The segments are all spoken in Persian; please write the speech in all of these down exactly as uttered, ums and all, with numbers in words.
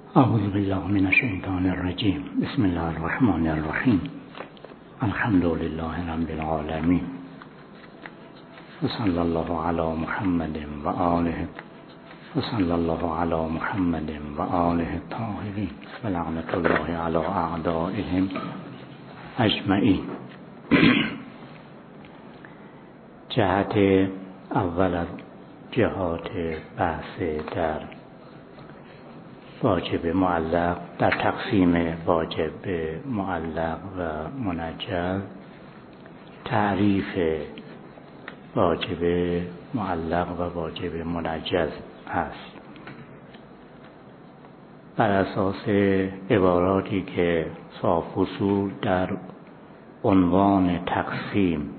اعوذ بالله من الشیطان الرجیم. بسم الله الرحمن الرحیم. الحمد لله رب العالمین و صلی الله علی محمد و آله و صلی الله علی محمد و آله الطاهرین و لعنت الله علی اعدائهم اجمعین. جهت اول از جهات بحث در واجب معلق، در تقسیم واجب معلق و منجز، تعریف واجب معلق و واجب منجز است. بر اساس عباراتی که صاحب اصول در عنوان تقسیم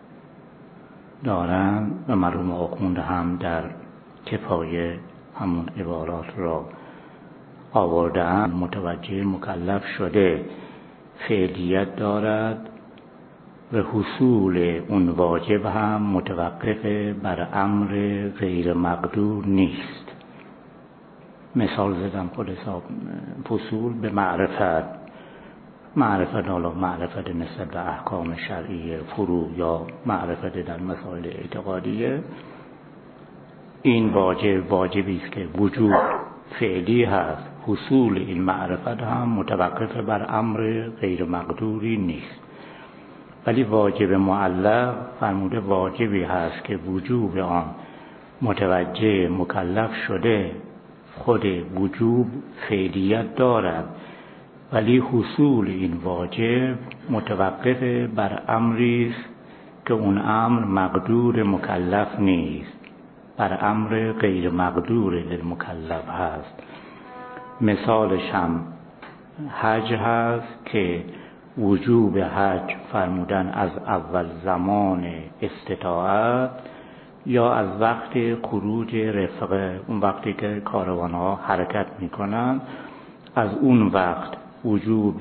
دارند و مرحوم آخوند هم در کفایه همون عبارات را آوردن، متوجه مکلف شده فعلیت دارد و حصول اون واجب هم متوقف بر امر غیر مقدور نیست. مثال زدم خود حساب فصول به معرفت، معرفت حالا معرفت نسبت به احکام شرعیه، فروع یا معرفت در مسائل اعتقادیه. این واجب واجبی است که وجود فعلی هست، حصول این معرفت هم متوقف بر امر غیر مقدوری نیست. ولی واجب معلق فرموده واجبی هست که وجوب آن متوجه مکلف شده خود وجوب فعلیت دارد، ولی حصول این واجب متوقف بر امری است که اون امر مقدور مکلف نیست، بر امر غیر مقدور للمکلف هست. مثالش هم حج هست که وجوب حج فرمودن از اول زمان استطاعت یا از وقت خروج رفقه، اون وقتی که کاروانها حرکت میکنن، از اون وقت وجوب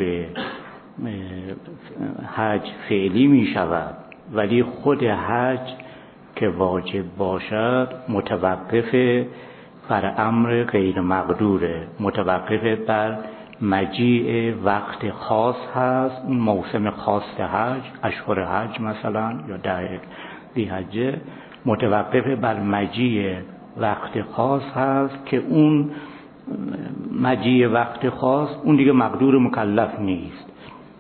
حج فعلی می شود، ولی خود حج که واجب باشد متوقف بر امر غیر مقدوره، متوقف بر مجیء وقت خاص هست. اون موسم خاص حج، اشهر حج مثلا یا ده ذی‌حجه، متوقف بر مجیء وقت خاص هست که اون مجیء وقت خاص اون دیگه مقدور مکلف نیست.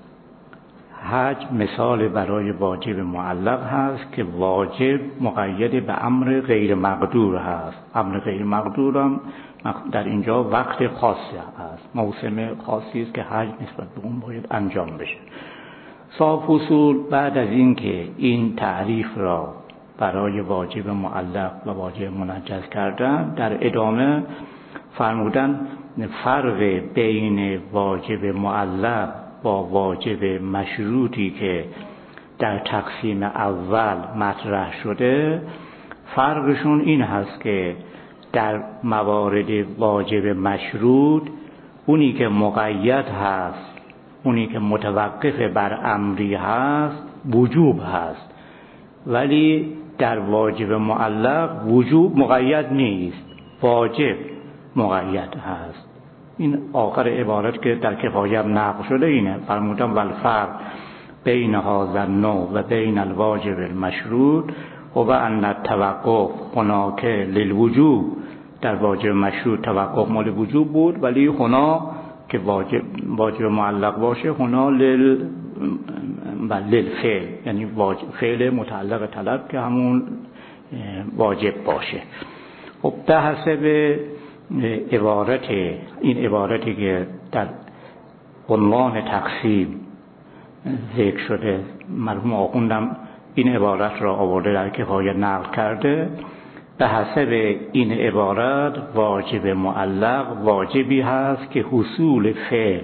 حج مثال برای واجب معلق هست که واجب مقید به امر غیر مقدور هست. امر غیر مقدور هم در اینجا وقت خاصی هست، موسم خاصی است که حج نسبت به اون باید انجام بشه. صاحب اصول بعد از این که این تعریف را برای واجب معلق و واجب منجز کردن، در ادامه فرمودن فرق بین واجب معلق با واجب مشروطی که در تقسیم اول مطرح شده، فرقشون این هست که در موارد واجب مشروط اونی که مقید هست، اونی که متوقف بر امری هست، وجوب هست، ولی در واجب معلق وجوب مقید نیست، واجب مقید هست. این آخر عبارت که در کفایه نقل شده اینه، فرمودن والفرق بین هذا النوع و بین الواجب المشروط و ان التوقف هناک للوجوب. در واجب مشروط توقف مال وجوب بود، ولی هنا که واجب واجب معلق باشه هنا لل للفعل، یعنی واجب فعل متعلق طلب که همون واجب باشه. خب به حسب عبارت این عبارتی که در عنوان تقسیم ذکر شده، مرحوم آخوندم این عبارت را آورده در کفایه نقل کرده. به حسب این عبارت واجب معلق واجبی هست که حصول فعل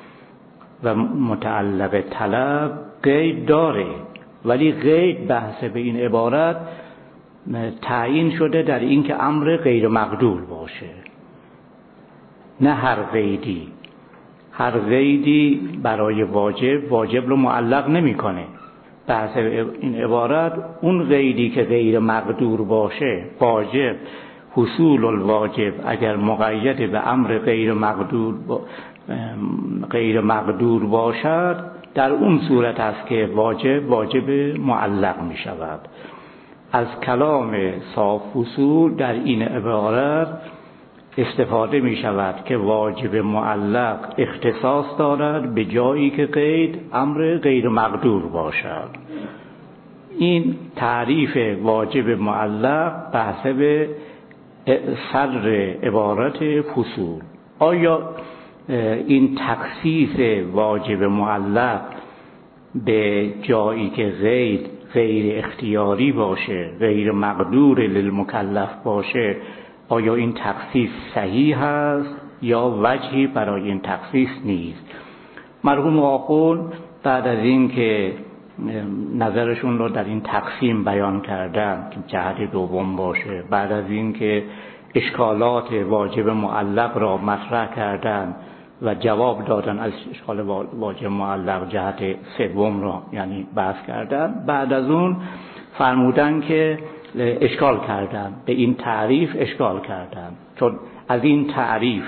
و متعلق طلب قید داره، ولی قید به حسب این عبارت تعیین شده در این که امر غیر مقدور باشه، نه هر قیدی. هر قیدی برای واجب واجب رو معلق نمی‌کنه. به حسب این عبارت اون قیدی که غیر مقدور باشه واجب حصول الواجب اگر مقید به امر غیر مقدور غیر مقدور باشد، در اون صورت است که واجب واجب معلق می شود. از کلام صاحب فصول در این عبارت استفاده می شود که واجب معلق اختصاص دارد به جایی که قید امر غیر مقدور باشد. این تعریف واجب معلق به حسب صدر عبارت فصول. آیا این تخصیص واجب معلق به جایی که قید غیر اختیاری باشه، غیر مقدور للمکلف باشه، آیا این تخصیص صحیح است یا وجهی برای این تخصیص نیست؟ مرحوم آخوند بعد از این که نظرشون رو در این تقسیم بیان کردن که جهت دوم باشه، بعد از این که اشکالات واجب معلق را مطرح کردن و جواب دادن از اشکال واجب معلق جهت سوم را یعنی بحث کردن، بعد از اون فرمودن که اشکال کردن، به این تعریف اشکال کردن، چون از این تعریف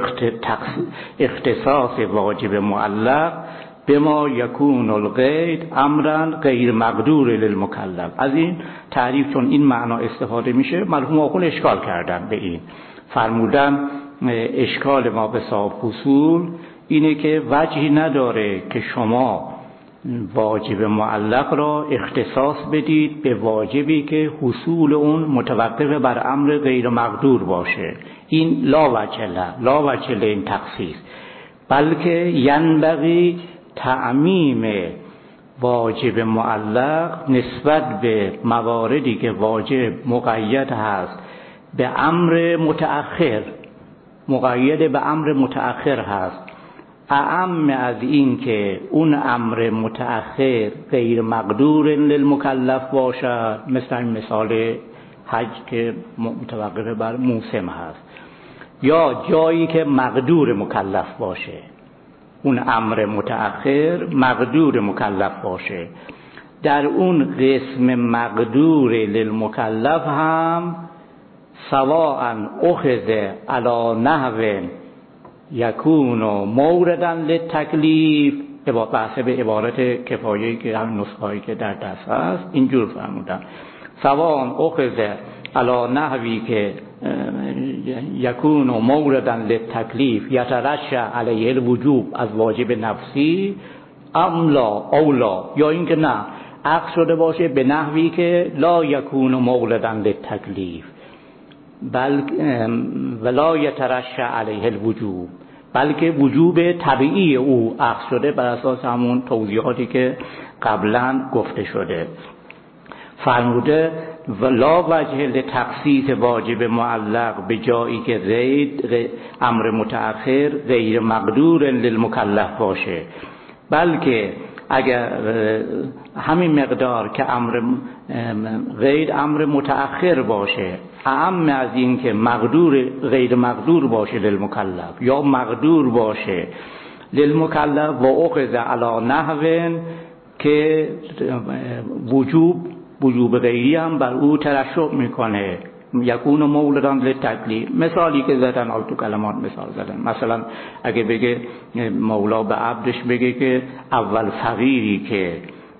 اختصاص واجب معلق به ما یکون القید امرا غیر مقدور للمکلف، از این تعریف چون این معنا استفاده میشه، مرحوم آخوند اشکال کردن به این، فرمودن اشکال ما به صاحب فصول اینه که وجهی نداره که شما واجب معلق را اختصاص بدید به واجبی که حصول اون متوقف بر امر غیر مقدور باشه. این لا وجه له، لا وجه له این تخصیص، بلکه ینبغی تعمیم واجب معلق نسبت به مواردی که واجب مقید هست به امر متأخر، مقید به امر متأخر هست، اعم از این که اون امر متأخر غیر مقدور للمکلف باشد، مثل این مثال حج که متوقف بر موسم هست، یا جایی که مقدور مکلف باشه، اون امر متأخر مقدور مکلف باشه، در اون قسم مقدور للمکلف هم سواء اخذ علی نحو یکون موردا للتکلیف، بحث به عبارت کفایه‌ای که هم نسخه‌ای که در دست هست اینجور فرمودن، سواء اخذ علی نحوی که یکون موردا للتکلیف یترشح علیه الوجوب از واجب نفسی ام لا اولا، یا اینکه نه عقد شده باشه به نحوی که لا یکون موردا للتکلیف بل ولا یترشح علیه الوجوب، بلکه وجوب طبیعی او عقد شده بر اساس همون توضیحاتی که قبلا گفته شده. فرموده ولا وجه لتخصیص واجب معلق به جایی که غیر امر متأخر غیر مقدور للمکلف باشه، بلکه اگر همین مقدار که امر غیر امر متأخر باشه، اعم از این که مقدور غیر مقدور باشه للمکلف یا مقدور باشه للمکلف و اخذ علی نحو که وجوب وجوب غیری هم بر او ترشح میکنه، یکون مولدا للتکلیف. مثالی که زدن آل تو کلمات مثال زدن، مثلا اگه بگه مولا به عبدش بگه که اول فقیری که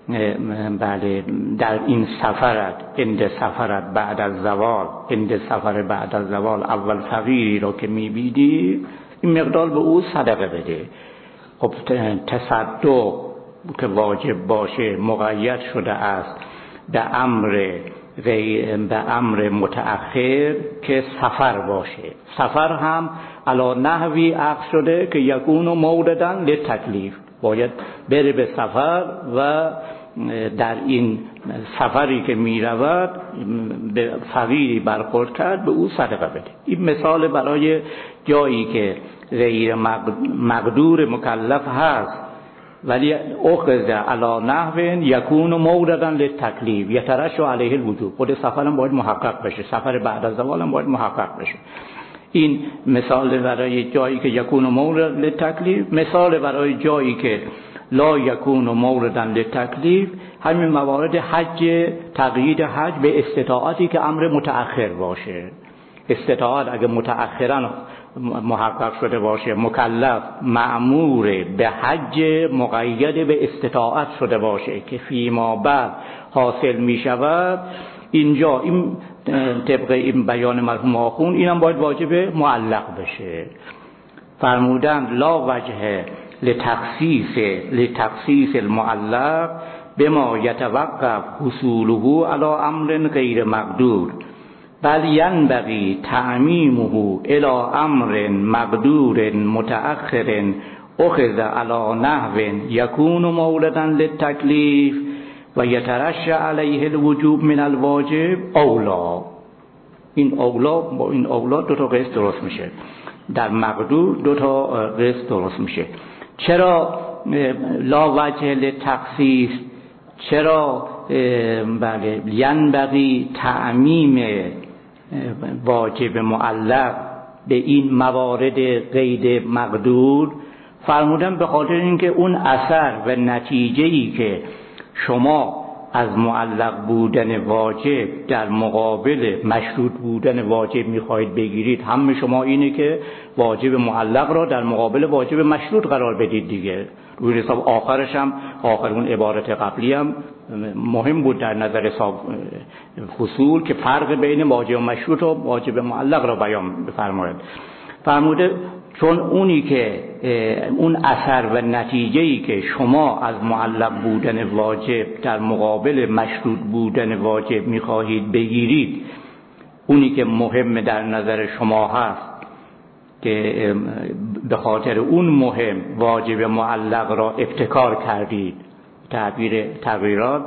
بله در این سفرت اند سفرت بعد از زوال اند سفر بعد از زوال اول فقیری رو که میبینی این مقدار به او صدقه بده. خب تصدق که واجب باشه مقید شده است به امر به امر متأخر که سفر باشه، سفر هم علی نحوی عقد شده که یکون موردا للتکلیف، باید بره به سفر و در این سفری که می رود به فقیری برخورد کرد به او صدقه بده. این مثال برای جایی که غیر مقدور مکلف هست ولی اخذ علی نحو یکون موردا للتکلیف یترشح علیه الوجوب، خود سفر هم باید محقق بشه، سفر بعد از زوال هم باید محقق بشه. این مثال برای جایی که یکون موردا للتکلیف. مثال برای جایی که لا یکون موردا للتکلیف همین موارد حج، تقیید حج به استطاعتی که امر متأخر باشه، استطاعت اگه متأخرا محقق شده باشه، مکلف مأمور به حج مقید به استطاعت شده باشه که فیما بعد حاصل می شود، اینجا این طبق این بیان مرحوم آخوند اینم باید واجب معلق بشه. فرمودند لا وجه لتخصیص لتخصیص المعلق بما یتوقف حصوله علی امر غیر مقدور، بل ینبغی تعمیمه الی امر مقدور متأخر اخذ علی نحو یکون مولدا للتکلیف و یترشح علیه الوجوب من الواجب اولا. این اولا با این اولا دو تا قسط درست میشه، در مقدور دو تا قسط درست میشه. چرا لا وجه لتخصیص؟ چرا بله ینبغی تعمیم واجب معلق به این موارد غیر مقدور؟ فرمودن به خاطر اینکه اون اثر و نتیجه‌ای که شما از معلق بودن واجب در مقابل مشروط بودن واجب میخواهید بگیرید، هم شما اینه که واجب معلق را در مقابل واجب مشروط قرار بدید دیگه. روی حساب آخرش هم، آخر اون عبارت قبلی هم مهم بود در نظر فصول که فرق بین واجب مشروط و واجب معلق را بیان بفرماید. فرموده چون اونی که اون اثر و نتیجه‌ای که شما از معلق بودن واجب در مقابل مشروط بودن واجب می‌خواهید بگیرید، اونی که مهم در نظر شما هست که به خاطر اون مهم واجب معلق را ابتکار کردید، تعبیر تغییرات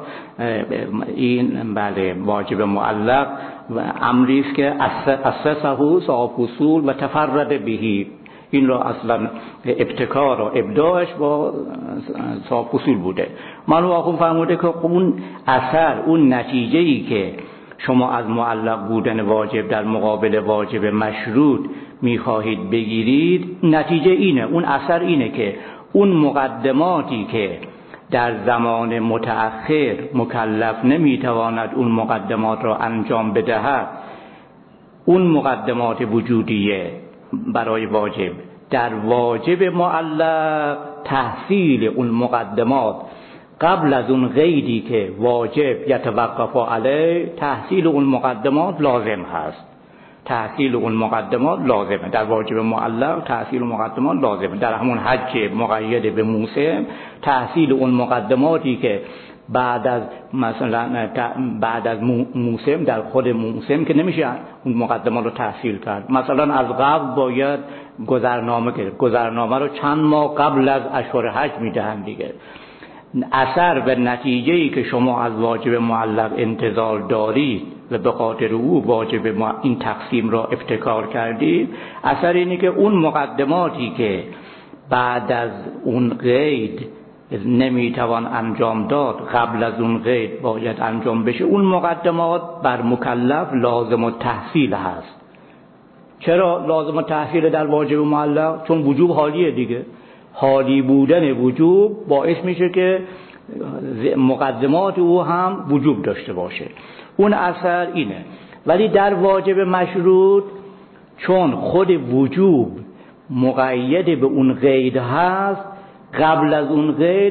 این بله واجب معلق و امری است که اساسه صاحب اصول و تفرد بهی، این را اصلا ابتکار و ابداعش با صاحب اصول بوده. مرحوم آخوند فرموده که اون اثر، اون نتیجه‌ای که شما از معلق بودن واجب در مقابل واجب مشروط میخواهید بگیرید، نتیجه اینه، اون اثر اینه که اون مقدماتی که در زمان متأخر مکلف نمیتواند اون مقدمات را انجام بدهد، اون مقدمات وجودیه برای واجب در واجب معلق تحصیل اون مقدمات قبل از اون قیدی که واجب یتوقف علیه، تحصیل اون مقدمات لازم هست. تحصیل اون مقدمات لازمه در واجب معلق، تحصیل مقدمات لازمه. در همون حج مقید به موسم، تحصیل اون مقدماتی که بعد از مثلا بعد از موسم، در خود موسم که نمیشه اون مقدمات رو تحصیل کرد. مثلا از قبل باید گذرنامه کرد، گذرنامه رو چند ماه قبل از اشهر حج میدهند دیگه. اثر و نتیجه‌ای که شما از واجب معلق انتظار دارید و به خاطر او واجب این تقسیم را ابتکار کردید، اثر اینه که اون مقدماتی که بعد از اون قید نمیتوان انجام داد، قبل از اون قید باید انجام بشه، اون مقدمات بر مکلف لازم التحصیل هست. چرا لازم التحصیل در واجب معلق؟ چون وجوب حالیه دیگه. حالی بودن وجوب باعث میشه که مقدمات او هم وجوب داشته باشه. اون اثر اینه. ولی در واجب مشروط چون خود وجوب مقید به اون قید هست، قبل از اون قید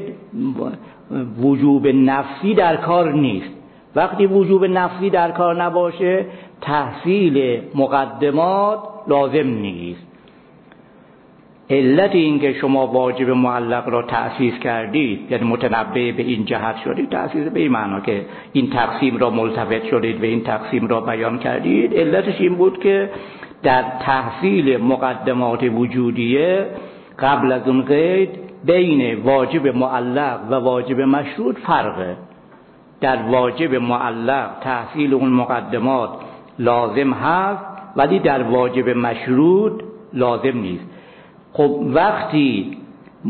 وجوب نفسی در کار نیست. وقتی وجوب نفسی در کار نباشه، تحصیل مقدمات لازم نیست. علت این که شما واجب معلق را تأسیس کردید، یعنی متنبه به این جهت شدید، تأسیس به این معنا که این تقسیم را ملتفت شدید و این تقسیم را بیان کردید، علتش این بود که در تحصیل مقدمات وجودیه قبل از اون قید بین واجب معلق و واجب مشروط فرقه. در واجب معلق تحصیل اون مقدمات لازم هست، ولی در واجب مشروط لازم نیست. خب وقتی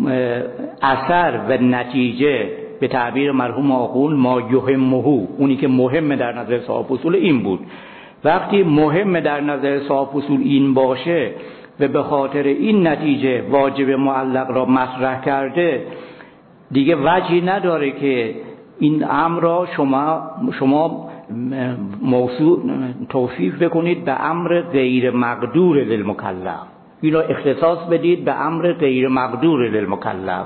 اثر و نتیجه به تعبیر مرحوم آخوند ما یهمه، اونی که مهم در نظر صاحب اصول این بود، وقتی مهم در نظر صاحب اصول این باشه و به خاطر این نتیجه واجب معلق را مطرح کرده، دیگه وجهی نداره که این امر را شما شما موصول توصیف بکنید به امر غیر مقدور للمکلف، اینو اختصاص بدید به امر غیر مقدور للمکلف،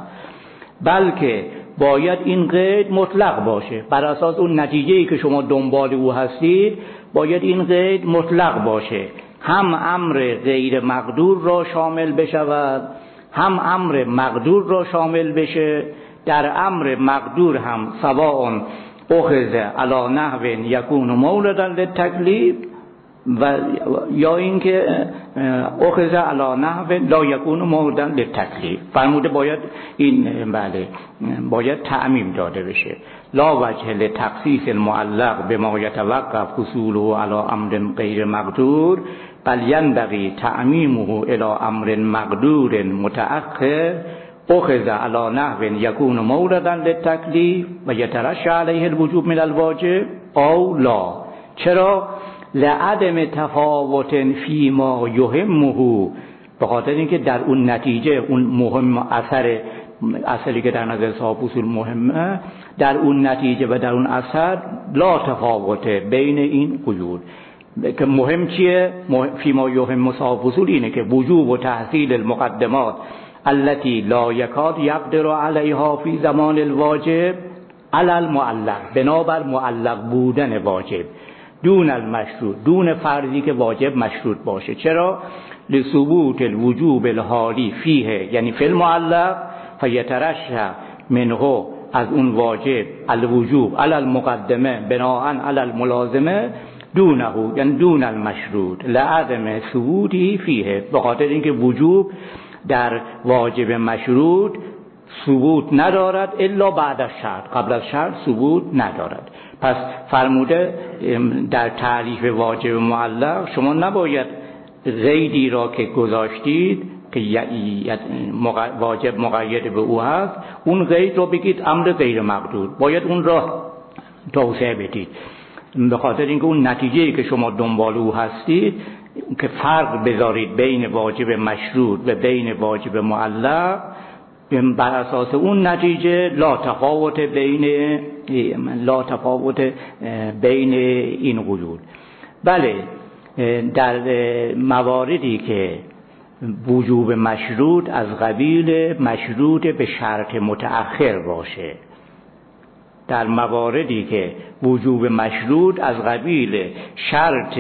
بلکه باید این قید مطلق باشه. بر اساس اون نتیجه‌ای که شما دنبال او هستید باید این قید مطلق باشه، هم امر غیر مقدور را شامل بشود هم امر مقدور را شامل بشه. در امر مقدور هم سواء اخذ علی نحو یکون موردا للتکلیف و یا اینکه اخذ علی نحو لا یکون موردا للتکلیف. فرموده باید این بله باید تعمیم داده بشه. لا وجه لتخصیص المعلق بما یتوقف حصوله علی امر غیر مقدور بل ینبغی تعمیمه الی امر مقدور متأخر اخذ علی نحو یکون موردا للتکلیف و یترشح علیه الوجوب من الواجب او لا. چرا؟ لعدم تفاوت فیما یهمه، به خاطر اینکه در اون نتیجه اون مهم اثر اصلی که در نظر صاحب اصول مهمه، در اون نتیجه و در اون اثر لا تفاوته بین این قیود. که مهم چیه؟ فیما یهم صاحب اصول اینه که وجوب و تحصیل المقدمات التي لا یکاد یقدر علیها فی زمان الواجب علی المعلق، بنابر معلق بودن واجب، دون المشروط، دون فرضی که واجب مشروط باشه. چرا؟ لثبوت الوجوب الحالی فیه، یعنی فی المعلق، فیترشح منه، از اون واجب، الوجوب علی المقدمه بناء علی الملازمه دونه، یعنی دون المشروط، لعدم ثبوتی فیه، به خاطر اینکه وجوب در واجب مشروط ثبوت ندارد الا بعد از شرط، قبل از شرط ثبوت ندارد. پس فرموده در تعریف واجب معلق شما نباید قیدی را که گذاشتید که واجب مقید به او هست، اون قید رو بگید امر غیر مقدور، باید اون را توسعه بدید، به خاطر اینکه اون نتیجه‌ای که شما دنبال او هستید که فرق بذارید بین واجب مشروط و بین واجب معلق، بر اساس اون نتیجه لا تفاوت بین لا تفاوت بین این قیود. بله، در مواردی که وجوب مشروط از قبیل مشروط به شرط متأخر باشه، در مواردی که وجوب مشروط از قبیل شرط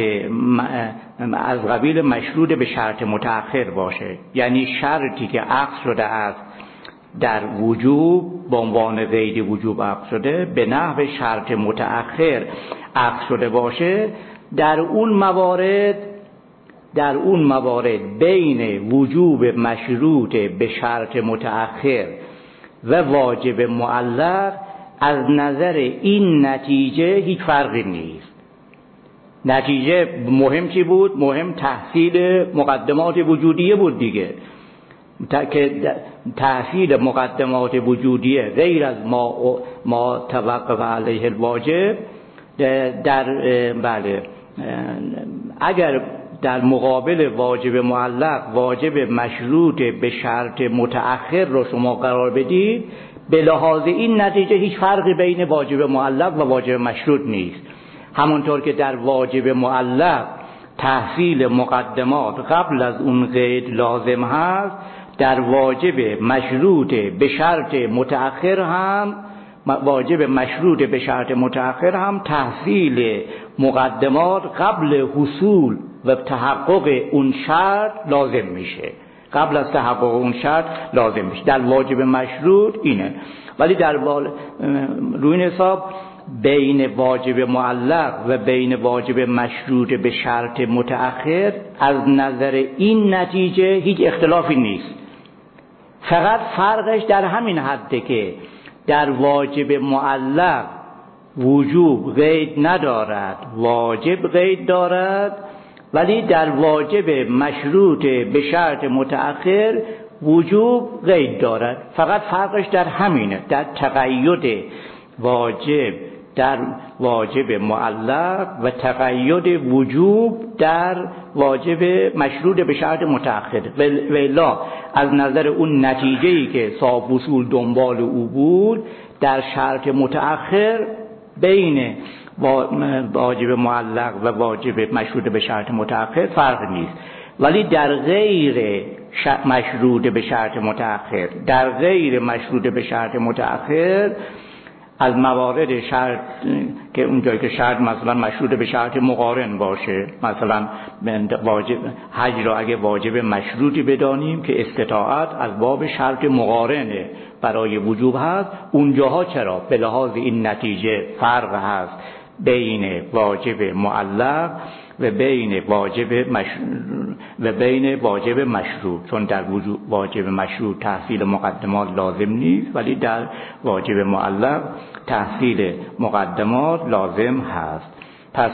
از قبیل مشروط به شرط متأخر باشه، یعنی شرطی که عقد شده است در وجوب به عنوان قید وجوب عقد شده به نحو شرط متأخر عقد شده باشه، در اون موارد در اون موارد بین وجوب مشروط به شرط متأخر و واجب معلق از نظر این نتیجه هیچ فرقی نیست. نتیجه مهم چی بود؟ مهم تحصیل مقدمات وجودیه بود دیگه، که تحصیل مقدمات وجودیه غیر از ما ما توقف علیه الواجب در بله اگر در مقابل واجب معلق واجب مشروط به شرط متأخر رو شما قرار بدید، به لحاظ این نتیجه هیچ فرقی بین واجب معلق و واجب مشروط نیست. همونطور که در واجب معلق تحصیل مقدمات قبل از اون قید لازم هست، در واجب مشروط به شرط متأخر هم واجب مشروط به شرط متأخر هم تحصیل مقدمات قبل حصول و تحقق اون شرط لازم میشه، قبل از تحقق اون شرط لازم میشه. در واجب مشروط اینه، ولی در روی این حساب بین واجب معلق و بین واجب مشروط به شرط متأخر از نظر این نتیجه هیچ اختلافی نیست. فقط فرقش در همین حده که در واجب معلق وجوب قید ندارد، واجب قید دارد، ولی در واجب مشروط به شرط متأخر وجوب قید دارد. فقط فرقش در همینه، در تقید واجب در واجب معلق و تقید وجوب در واجب مشروط به شرط متأخر. ولی از نظر اون نتیجه‌ای که صاحب اصول دنبال او بود، در شرط متأخر بین واجب معلق و واجب مشروط به شرط متأخر فرق نیست، ولی در غیر مشروط به شرط متأخر در غیر مشروط به شرط متأخر از موارد شرط که اونجایی که شرط مثلا مشروط به شرط مقارن باشه، مثلا واجب حج را اگه واجب مشروطی بدانیم که استطاعت از باب شرط مقارنه برای وجوب هست، اونجاها چرا به لحاظ این نتیجه فرق هست بین واجب معلق و بین واجب مشروط و بین واجب مشروط، چون در وجوب واجب مشروط تحصیل مقدمات لازم نیست، ولی در واجب معلق تحصیل مقدمات لازم هست. پس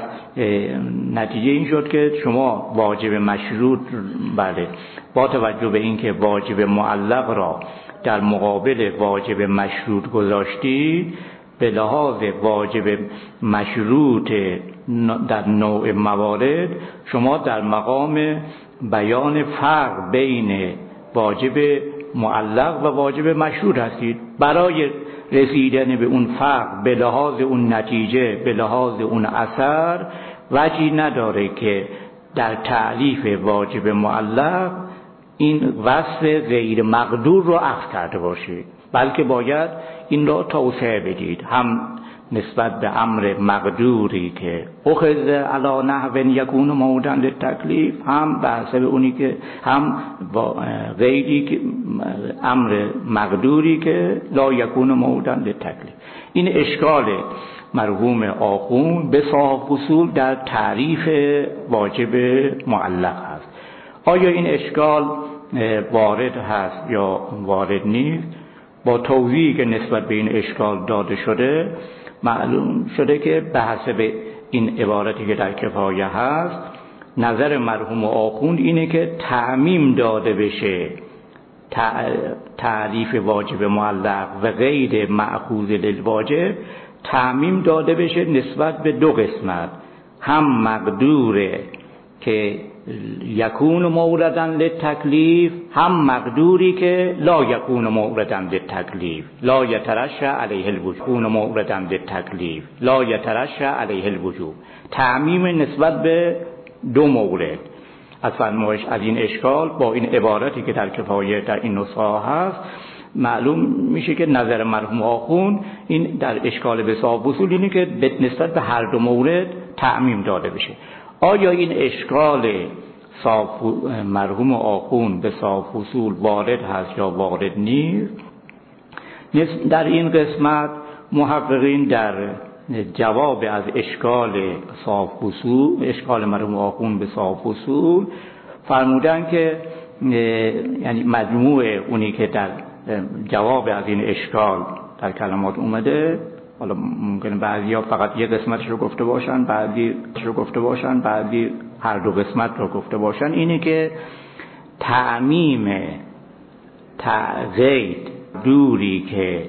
نتیجه این شد که شما واجب مشروط بله با توجه به اینکه واجب معلق را در مقابل واجب مشروط گذاشتی، به لحاظ واجب مشروط در نوع موارد شما در مقام بیان فرق بین واجب معلق و واجب مشروط هستید. برای رسیدن به اون فرق به لحاظ اون نتیجه، به لحاظ اون اثر، وجهی نداره که در تعریف واجب معلق این وصف غیر مقدور رو اخذ کرده باشید، بلکه باید این را توسعه بدید، هم نسبت به امر مقدوری که اخذ علی نحو یکون موضعا للتکلیف، هم به حسب اونی که هم غیری که امر مقدوری که لا یکون موضعا للتکلیف. این اشکال مرحوم آخوند به صاحب اصول در تعریف واجب معلق هست. آیا این اشکال وارد هست یا وارد نیست؟ با توضیحی که نسبت به این اشکال داده شده معلوم شده که به حسب این عبارتی که در کفایه هست، نظر مرحوم آخوند اینه که تعمیم داده بشه تعریف واجب معلق و غیر مأخوذ للواجب، تعمیم داده بشه نسبت به دو قسمت، هم مقدوره که یکون موردا للتکلیف، هم مقدوری که لا یکون موردا للتکلیف، لا یترشح علیه الوجوب، یکون موردا للتکلیف لا یترشح علیه الوجوب. تعمیم نسبت به دو مورد. از فرمایش از این اشکال با این عبارتی که در کفایه در این نسخه هست معلوم میشه که نظر مرحوم آخوند این در اشکال به صاحب اصول اینه که نسبت به هر دو مورد تعمیم داده بشه. آیا این اشکال مرحوم آخوند به صاحب اصول وارد هست یا وارد نیست؟ در این قسمت محققین در جواب از اشکال صاحب اصول، اشکال مرحوم آخوند به صاحب اصول فرمودن که یعنی مجموع اونی که در جواب از این اشکال در کلمات اومده، حالا ممکنه بعضیا فقط یه قسمتش رو گفته باشن، بعضی رو گفته باشن، بعضی هر دو قسمت رو گفته باشن، اینه که تعمیم تعقید دوری که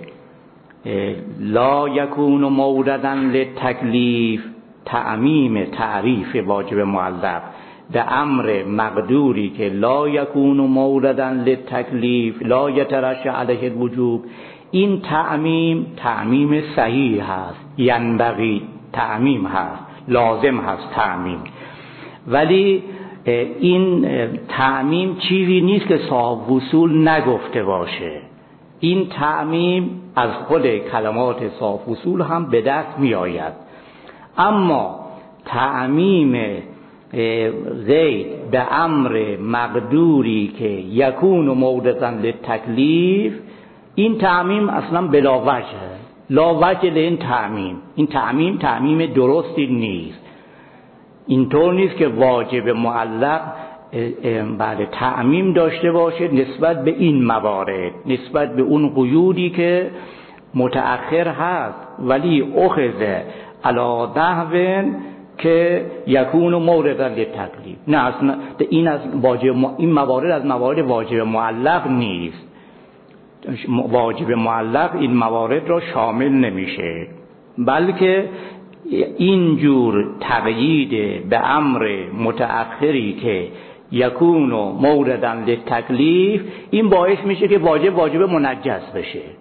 لا یکون موردا للتکلیف، تعمیم تعریف واجب معلق به امر مقدوری که لا یکون موردا للتکلیف لا یترشح علیه الوجوب، این تعمیم تعمیم صحیح هست، ینبغی تعمیم هست، لازم هست تعمیم، ولی این تعمیم چیزی نیست که صاحب اصول نگفته باشه. این تعمیم از خود کلمات صاحب اصول هم به دست می آید، اما تعمیم زید به امر مقدوری که یکون موردا للتکلیف، این تعمیم اصلا بلا وجه، لا وجه لین تعمیم. این تعمیم تعمیم درستی نیست. اینطور نیست که واجب معلق بعد تعمیم داشته باشه نسبت به این موارد، نسبت به اون قیودی که متأخر هست ولی اخذ علی نحو که یکون موردا للتکلیف. نه اصلا این از واجب این موارد از موارد واجب معلق نیست. واجب معلق این موارد را شامل نمیشه، بلکه اینجور تقیید به امر متأخری که یکون موردا للتکلیف، این باعث میشه که واجب واجب منجس بشه.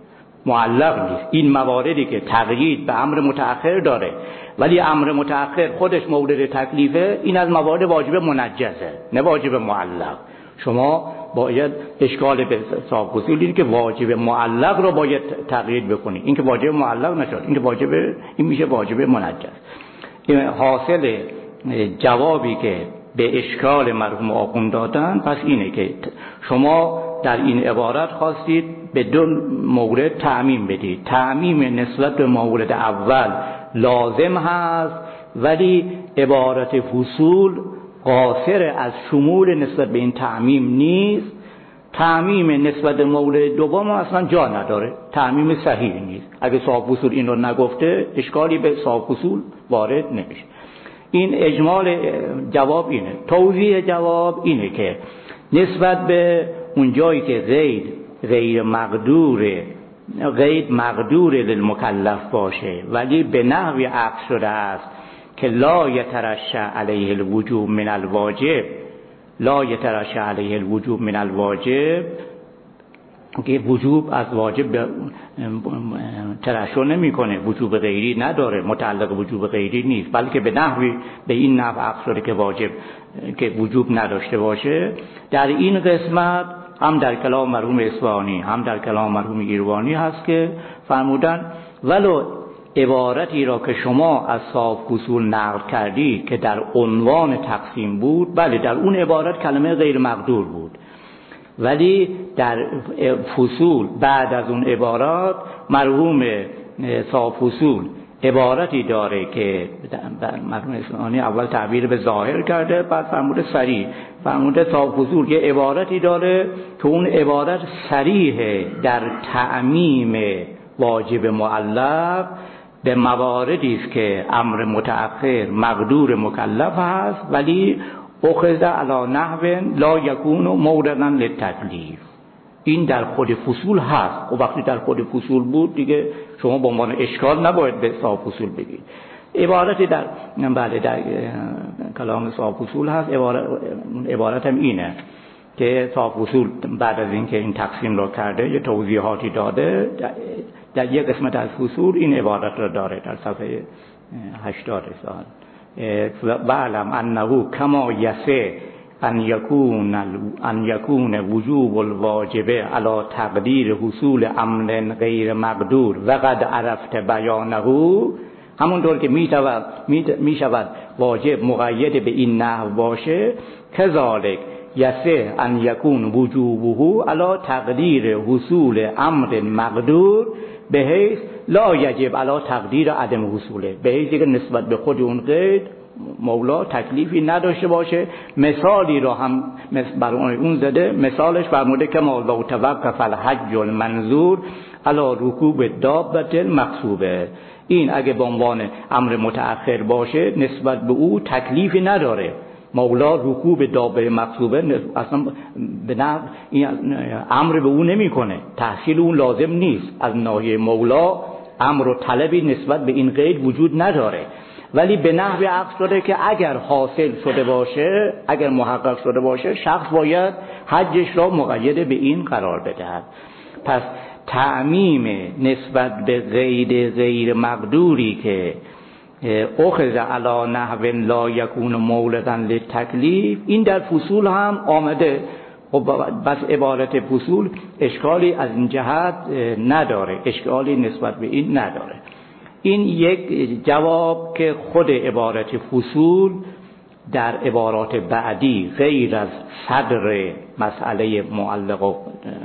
معلق نیست. این مواردی که تقیید به امر متأخر داره ولی امر متأخر خودش مورد تکلیفه، این از موارد واجب منجزه نه واجب معلق. شما باید اشکال به صاحب اصول اینه که واجب معلق رو باید تقیید بکنی، این که واجب معلق نشد، این که واجب این میشه واجب منجز. این حاصل جوابی که به اشکال مرحوم آخوند دادن پس اینه که شما در این عبارت خواستید به دو مورد تعمیم بدید. تعمیم نسبت به مورد اول لازم هست ولی عبارت فصول قاصر از شمول نسبت به این تعمیم نیست. تعمیم نسبت به مورد دوم اصلا جا نداره، تعمیم صحیح نیست. اگه صاحب فصول این رو نگفته اشکالی به صاحب فصول وارد نمیشه. این اجمال جواب اینه. توضیح جواب اینه که نسبت به اون جایی که غیر غیر مقدور غیر مقدور للمکلف باشه ولی به نحوی عقد شده است که لا یترشح علیه الوجوب من الواجب، لا یترشح علیه الوجوب من الواجب که وجوب از واجب ترشح نمیکنه، وجوب غیری نداره، متعلق وجوب غیری نیست، بلکه به نحوی به این نحو عقد شده که واجب که وجوب نداشته باشه. در این قسمت هم در کلام مرحوم اصفهانی هم در کلام مرحوم ایروانی هست که فرمودن ولو عبارتی را که شما از صاحب اصول نقل کردی که در عنوان تقسیم بود، بله در اون عبارت کلمه غیر مقدور بود، ولی در فصول بعد از اون عبارات مرحوم صاحب اصول عبارتی داره که مرحوم اصفهانی اول تعبیر به ظاهر کرده بعد فرموده صریح، فرموده صاحب اصول یه عبارتی داره که اون عبارت صریح در تعمیم واجب معلق به مواردی است که امر متأخر مقدور مکلف هست ولی اخذ علی نحو لا یکون موردا للتکلیف. این در خود فصول هست و وقتی در خود فصول بود دیگه شما به عنوان اشکال نباید به صاحب فصول بگید. عبارتی در بله در کلام صاحب فصول هست، عبارت عبارت هم اینه که صاحب فصول بعد از اینکه این تقسیم را کرده یه توضیحاتی داده در یک قسمت از فصول این عبارت را داره در صفحه هشتاد سال و علم انه کما یسه ان یکون ان یکون وجوب الواجب علی تقدیر حصول امر غیر مقدور و قد عرفت بیانه، همونطور که میشود میشود واجب مقید به این نحو باشه کذالک یسه ان یکون وجوبه علی تقدیر حصول امر مقدور به حیث لا یجب علی تقدیر عدم حصوله، به حیثی که نسبت به خود اون قید مولا تکلیفی نداشته باشه. مثالی رو هم برای اون زده، مثالش فرموده که ما لو توقف الحج المنظور علی رکوب دابة المقصوبه، این اگه به عنوان امر متأخر باشه نسبت به او تکلیفی نداره، مولا رکوب دابه مقصوبه اصلا به نه این امر به او نمیکنه، تحصیل اون لازم نیست، از ناحیه مولا امر و طلبی نسبت به این قید وجود نداره، ولی به نحو عقد شده که اگر حاصل شده باشه، اگر محقق شده باشه شخص باید حجش را مقید به این قرار بدهد. پس تعمیم نسبت به قید غیر مقدوری که اخذ علی نحو لا یکون مولدا للتکلیف این در فصول هم آمده. خب بس عبارت فصول اشکالی از این جهت نداره، اشکالی نسبت به این نداره. این یک جواب که خود عبارت فصول در عبارات بعدی غیر از صدر مسئله معلق و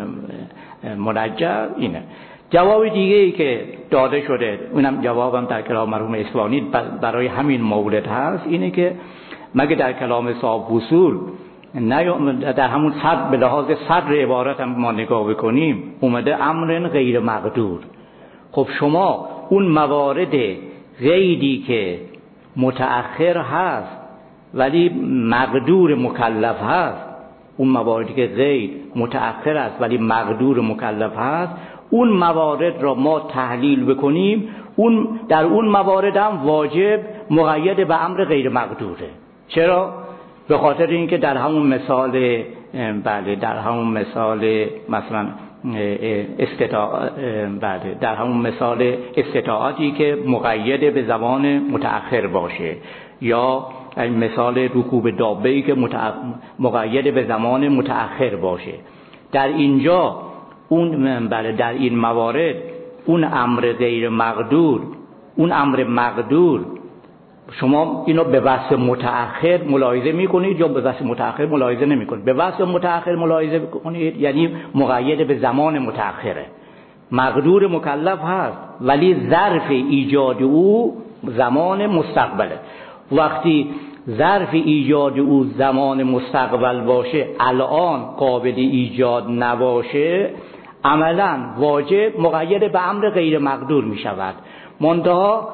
منجر اینه. جواب دیگه ای که داده شده اونم جوابم در کلام مرحوم اصفهانی برای همین مورد هست اینه که مگه در کلام صاحب اصول نه در همون صدر به لحاظ صدر عبارت هم ما نگاه بکنیم اومده امر غیر مقدور. خب شما اون موارد غیری که متأخر هست ولی مقدور مکلف هست، اون مواردی که غیر متأخر است ولی مقدور مکلف هست، اون موارد را ما تحلیل بکنیم، اون در اون موارد هم واجب مقید به امر غیر مقدوره. چرا؟ به خاطر اینکه در همون مثال بله در همون مثال مثلا استطاع بله در همون مثال استطاعتی که مقید به زمان متأخر باشه، یا مثال رکوب دابه‌ای که مقید به زمان متأخر باشه. در اینجا اون بله در این موارد اون امر غیر مقدور، اون امر مقدور شما اینو به وصف متأخر ملاحظه میکنید یا به وصف متأخر ملاحظه نمیکنید؟ به وصف متأخر ملاحظه کنید، یعنی مقید به زمان متأخره. مقدور مکلف هست ولی ظرف ایجاد او زمان مستقبله. وقتی ظرف ایجاد او زمان مستقبل باشه، الان قابل ایجاد نباشه، عملا واجب مقید به امر غیر مقدور می شود. منتها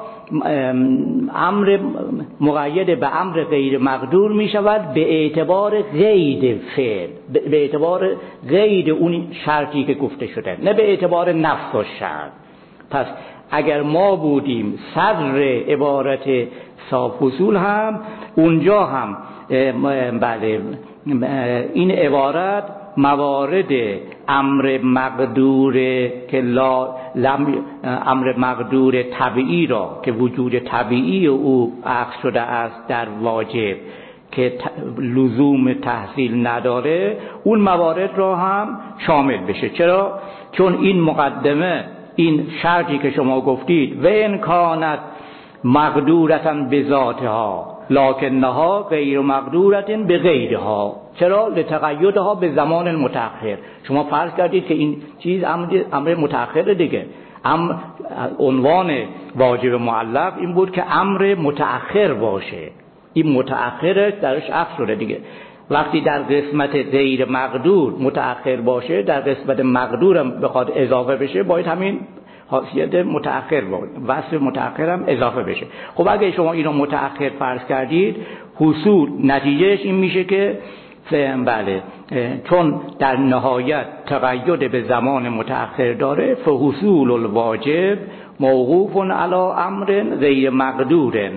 امر مقید به امر غیر مقدور می شود به اعتبار قید فعل، به اعتبار قید اون شرطی که گفته شده، نه به اعتبار نفس و شرط. پس اگر ما بودیم صدر عبارت صاف اصول هم اونجا هم بله این عبارت موارد امر مقدور که لا لم امر مقدور طبیعی را که وجود طبیعی او عکس شده است در واجب که لزوم تحصیل نداره، اون موارد را هم شامل بشه. چرا؟ چون این مقدمه، این شرطی که شما گفتید و ان کانت مقدورتاً بذاتها لکنها غیر مقدورتاً بغیرها. چرا؟ لتقیدها به زمان متأخر. شما فرض کردید که این چیز امر متأخر دیگه. امر عنوان واجب معلق این بود که امر متأخر باشه، این متأخر درش عکس شده دیگه. وقتی در قسمت غیر مقدور متأخر باشه، در قسمت مقدور هم بخواد اضافه بشه، باید همین حیثیت متأخر بود، وصف متأخر هم اضافه بشه. خب اگه شما اینو متأخر فرض کردید، حصول نتیجهش این میشه که بله چون در نهایت تقید به زمان متأخر داره، فحصول الواجب موقوف علی امر غیر مقدور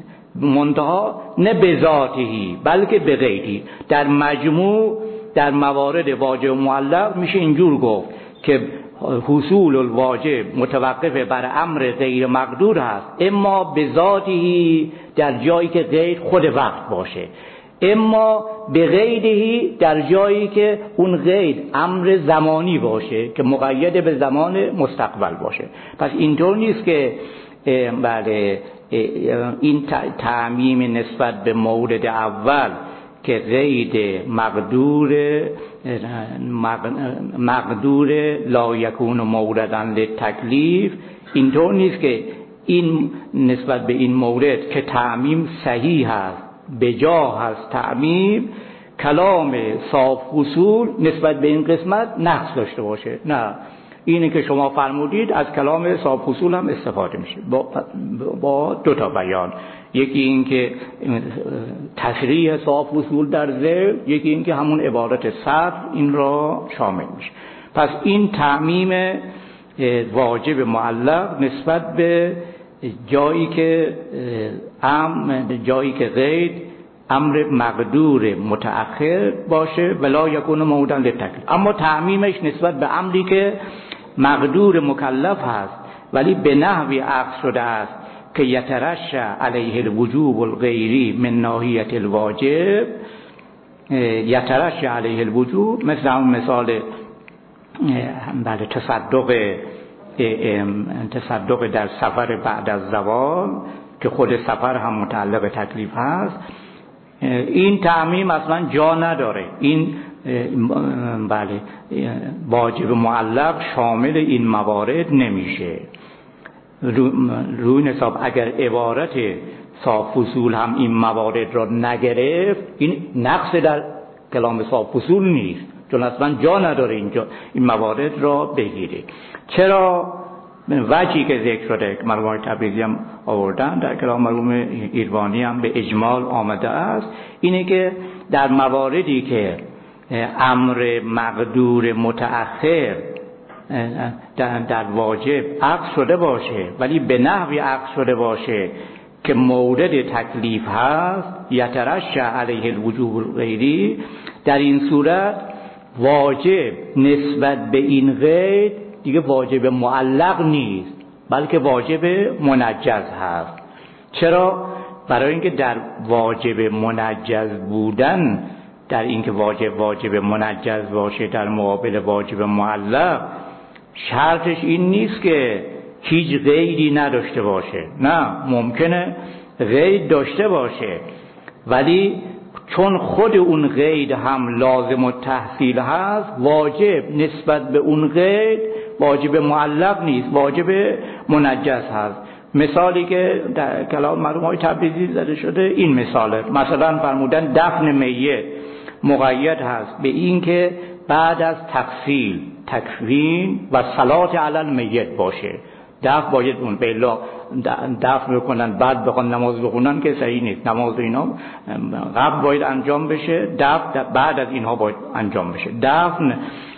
منتها نه به ذاتی بلکه به غیری. در مجموع در موارد واجب معلق میشه اینجور گفت که حصول الواجب متوقف بر امر غیر مقدور هست، اما به ذاتی در جایی که غیر خود وقت باشه، اما به غیرهی در جایی که اون غیر امر زمانی باشه که مقید به زمان مستقبل باشه. پس اینطور نیست که بله این تعمیم نسبت به مورد اول که غیر مقدور مقدور لا یکون مورداً للتکلیف، اینطور نیست که این نسبت به این مورد که تعمیم صحیح هست، بجا هست تعمیم، کلام صاف اصول نسبت به این قسمت نقص داشته باشه. نه، اینه که شما فرمودید از کلام صاف اصول هم استفاده میشه با, با دو تا بیان. یکی این که تصریح صاف اصول در ذیل، یکی این که همون عبارت صدر این را شامل میشه. پس این تعمیم واجب معلق نسبت به جایی که ام جایی که غیر امر مقدور متأخر باشه ولا یکون مودا للتکلیف، اما تعمیمش نسبت به امری که مقدور مکلف هست ولی به نحوی عکس شده است که یترشح علیه الوجوب الغیری من ناحیه الواجب، یترشح علیه الوجوب مثل همون مثال بله تصدق تصدق در سفر بعد از زوال که خود سفر هم متعلق تکلیف هست. این تعمیم اصلا جا نداره. این بله واجب معلق شامل این موارد نمیشه. رو روی حساب اگر عبارت صاف اصول هم این موارد را نگرفت، این نقص در کلام صاف اصول نیست، چون اصلا جا نداره اینجا این موارد را بگیره. چرا؟ وجهی که ذکر شده که مرحوم تبریزی هم آوردن، در کلام مرحوم ایروانی هم به اجمال آمده است، اینه که در مواردی که امر مقدور متأخر در, در واجب عکس شده باشه ولی به نحوی عکس شده باشه که مورد تکلیف هست، یترشح علیه الوجوب الغیری، در این صورت واجب نسبت به این قید دیگه واجب معلق نیست، بلکه واجب منجز هست. چرا؟ برای اینکه در واجب منجز بودن، در اینکه واجب واجب منجز باشه در مقابل واجب معلق، شرطش این نیست که هیچ قیدی نداشته باشه. نه، ممکنه قید داشته باشه، ولی چون خود اون قید هم لازم التحصیل هست، واجب نسبت به اون قید واجب معلق نیست، واجب منجز هست. مثالی که در کلام مرحوم های تبریزی زده شده این مثاله. مثلا فرمودن دفن میت مقید هست به این که بعد از تغسیل، تکفین و صلات علی المیت باشه. دفن باید اون بلا دفن بکنن بعد بخوان نماز بخونن که صحیح نیست. نماز اینا قبل باید انجام بشه، دفن بعد از اینها باید انجام بشه. دفن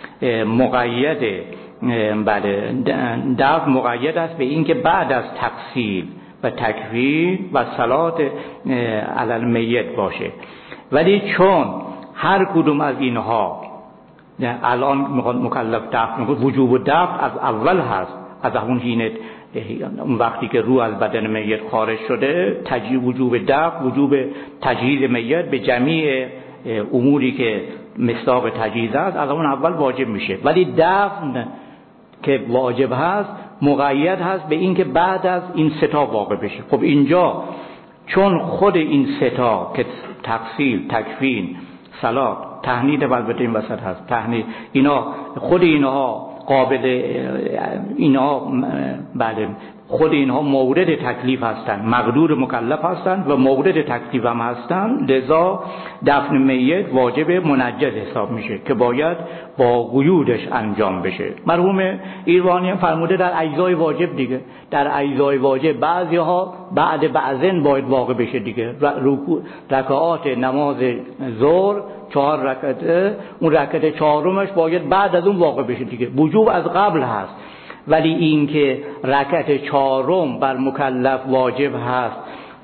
مقیده، بله، دفن مقید است به این که بعد از تغسیل و تکفین و صلات علی المیت باشه. ولی چون هر کدوم از اینها الان مکلف دفن میکنه، وجوب و دفن از اول هست، از اون حین اون وقتی که روح از بدن میت خارج شده، تجهیز وجوب دفن، وجوب تجهیز میت به جمیع اموری که مصداق تجهیز است از اون اول واجب میشه. ولی دفن که واجب هست مقید هست به این که بعد از این ستا واقع بشه. خب اینجا چون خود این ستا که تغسیل، تکفین، صلات، تهنید البته این وسط هست، تهنید، اینا خود اینها قابل اینها بله خود اینها مورد تکلیف هستند، مقدور مکلف هستند و مورد تکلیف هم هستند، لذا دفن میت واجب منجز حساب میشه که باید با قیودش انجام بشه. مرحوم ایروانی هم فرموده در اجزای واجب دیگه، در اجزای واجب بعضی ها بعد بعضن باید واقع بشه دیگه. رکوع رکعات نماز ظهر چهار رکعته، اون رکعت چهارمش باید بعد از اون واقع بشه دیگه. وجوب از قبل هست، ولی این که رکعت چهارم بر مکلف واجب هست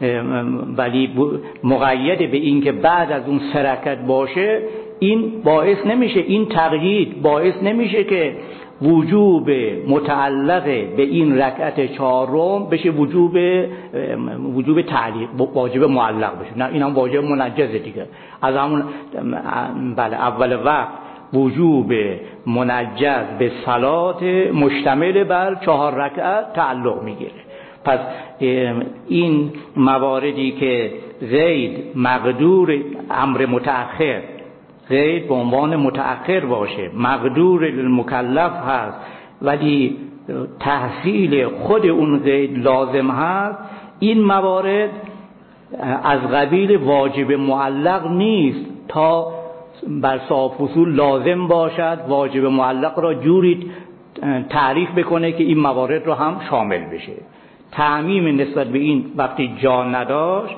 ولی مقید به این که بعد از اون سه رکعت باشه، این باعث نمیشه، این تقیید باعث نمیشه که وجوب متعلق به این رکعت چهارم بشه وجوب وجوب تعلیق، واجب معلق بشه. نه، این هم واجب منجزه دیگه. از همون بله اول وقت وجوب منجز به صلات مشتمل بر چهار رکعت تعلق میگیره. پس این مواردی که زید مقدور امر متأخر، غیر به عنوان متأخر باشه، مقدور المکلف هست ولی تحصیل خود اون غیر لازم هست، این موارد از قبیل واجب معلق نیست تا بر صاحب اصول لازم باشد واجب معلق را جوری تعریف بکنه که این موارد را هم شامل بشه. تعمیم نسبت به این وقتی جا نداشت،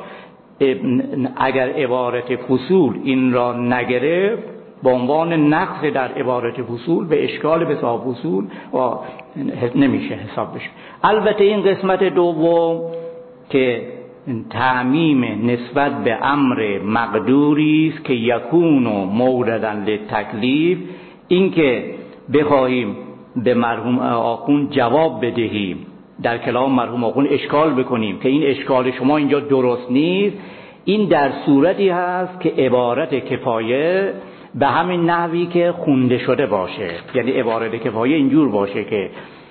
اگر عبارت فصول این را نگرفت، به عنوان نقص در عبارت فصول به اشکال به صاحب اصول و نمیشه حساب بشه. البته این قسمت دوم که تعمیم نسبت به امر مقدوری است که یکون و موردن للتکلیف، این که بخواهیم به مرحوم آخوند جواب بدهیم، در کلام مرحوم آخوند اشکال بکنیم که این اشکال شما اینجا درست نیست، این در صورتی هست که عبارت کفایه به همین نحوی که خونده شده باشه. یعنی عبارت کفایه اینجور باشه که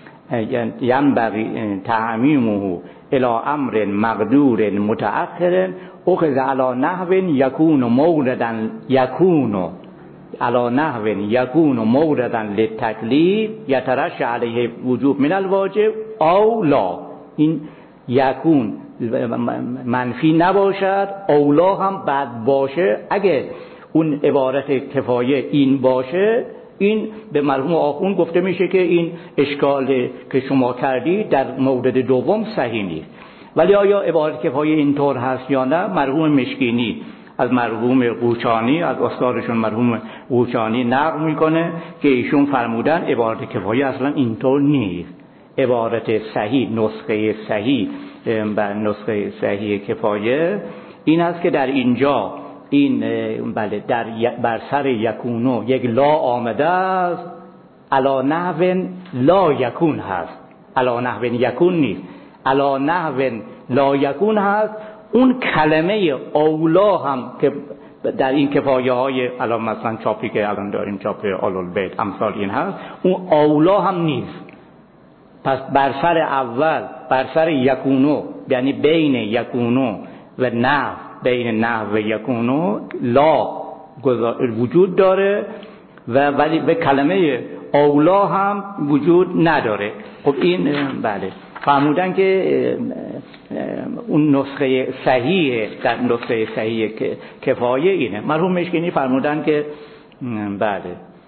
ینبغی تعمیمه الی امر مقدور متأخر اخذ علی نحو یکون موردا یکون علی نحو یکون موردا للتکلیف یترشح علیه وجوب من الواجب او لا. این یکون منفی نباشد، اولا هم بد باشه. اگه اون عبارت کفایه این باشه، این به مرحوم آخوند گفته میشه که این اشکال که شما کردی در مورد دوم صحیح نیست. ولی آیا عبارت کفایه اینطور هست یا نه؟ مرحوم مشکینی از مرحوم قوچانی، از استادشون مرحوم قوچانی نقل میکنه که ایشون فرمودن عبارت کفایه اصلا اینطور نیست. عبارت صحیح، نسخه صحیح بر نسخه صحیح کفایه این است که در اینجا این بله در بر سر یکونو یک لا آمده است، علا نحو لا یکون هست، علا نحو یکون نیست، علا نحو لا یکون هست. اون کلمه اولا هم که در این کفایه های الان مثلا چاپی که الان داریم، چاپ آل‌البیت امثال این هست، اون اولا هم نیست. پس بر سر اول بر سر یکونو، یعنی بین یکونو و نحو، بین نحو و یکونو لا وجود داره و ولی به کلمه اولا هم وجود نداره. خب این بله فرمودن که اون نسخه صحیح در نسخه صحیح که کفایه اینه. مرحوم مشکینی فرمودن که بله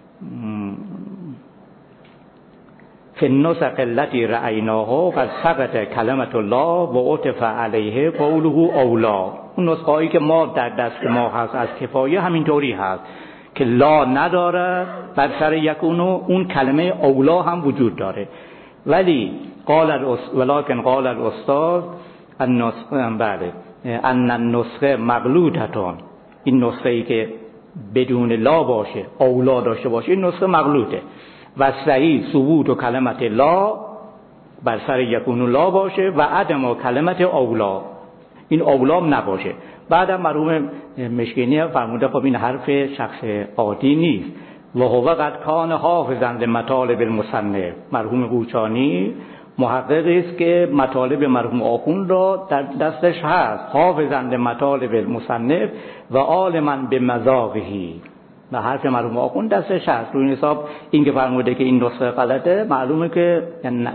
فی النسخ التي رأیناها قد سقط کلمة الله و عطف علیه قوله اولا. اون نسخه هایی که ما در دست ما هست از کفایه همینطوری هست که لا نداره، بر سر یکونو اون کلمه اولا هم وجود داره. ولی قال الاست... ولكن قال الاستاذ النسخه بله ان النسخه مغلوطتون، این نسخه ای که بدون لا باشه اولا داشته باشه این نسخه مغلوطه و صحیح ثبوت و کلمت لا بر سر یکون لا باشه و عدم کلمت اولا، این اولا نباشه. بعدم مرحوم مشکینی فرموده خب این حرف شخص عادی نیست و هو قد کان حافظا لمطالب المصنف. مرحوم قوچانی محقق است که مطالب مرحوم آخوند را در دستش هست، حافظا لمطالب المصنف و عالما بمذاقه، و حرف مرحوم آخوند دستش هست. روی این حساب این که فرموده که این نسخه غلطه، معلومه که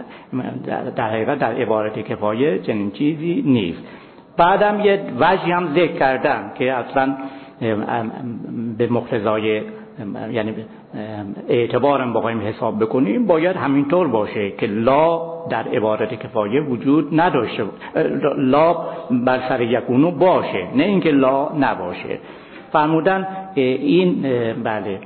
در حقیقت در عبارت کفایه چنین چیزی نیست. بعدم یه وجهی هم ذکر کردم که اصلا به مقتضای یعنی اعتبارم بخوایم حساب بکنیم باید همینطور باشه که لا در عبارت کفایه وجود نداشته، لا بر سر یکونو باشه، نه اینکه لا نباشه. فرمودن این بله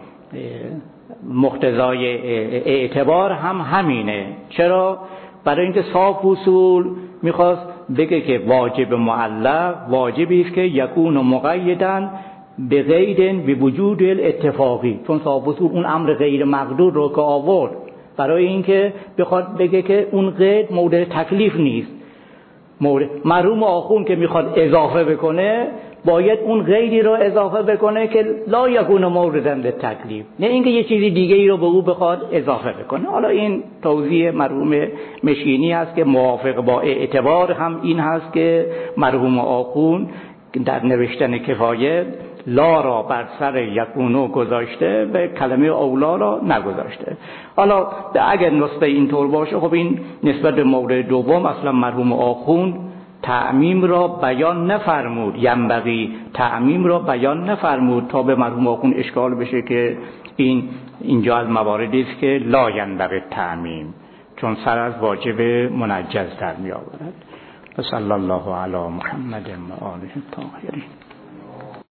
مقتضای اعتبار هم همینه. چرا؟ برای اینکه صاف اصول میخواست بگه که واجب معلق واجبی است که یکون مقیدن به غیر به وجود الاتفاقی، چون صاحب اصول اون امر غیر مقدور رو که آورد برای اینکه بخواد بگه که اون غیر مورد تکلیف نیست. مورد مرحوم آخوند که میخواد اضافه بکنه باید اون غیری رو اضافه بکنه که لا یکون موردن للتکلیف، نه اینکه یه چیزی دیگه ای رو به او بخواد اضافه بکنه. حالا این توضیح مرحوم مشینی هست که موافق با اعتبار هم این هست که مرحوم آخوند در نوشتن کفایه لا را بر سر یکونو گذاشته و کلمه اولا را نگذاشته. حالا اگر نسبت اینطور باشه خب این نسبت به مورد دوم اصلا مرحوم آخوند تعمیم را بیان نفرمود، ینبغی تعمیم را بیان نفرمود تا به مرحوم آخوند اشکال بشه که این اینجا از مواردی است که لا ینبغی تعمیم، چون سر از واجب منجز در می آورد. صلی الله علی محمد و آله الطاهرین.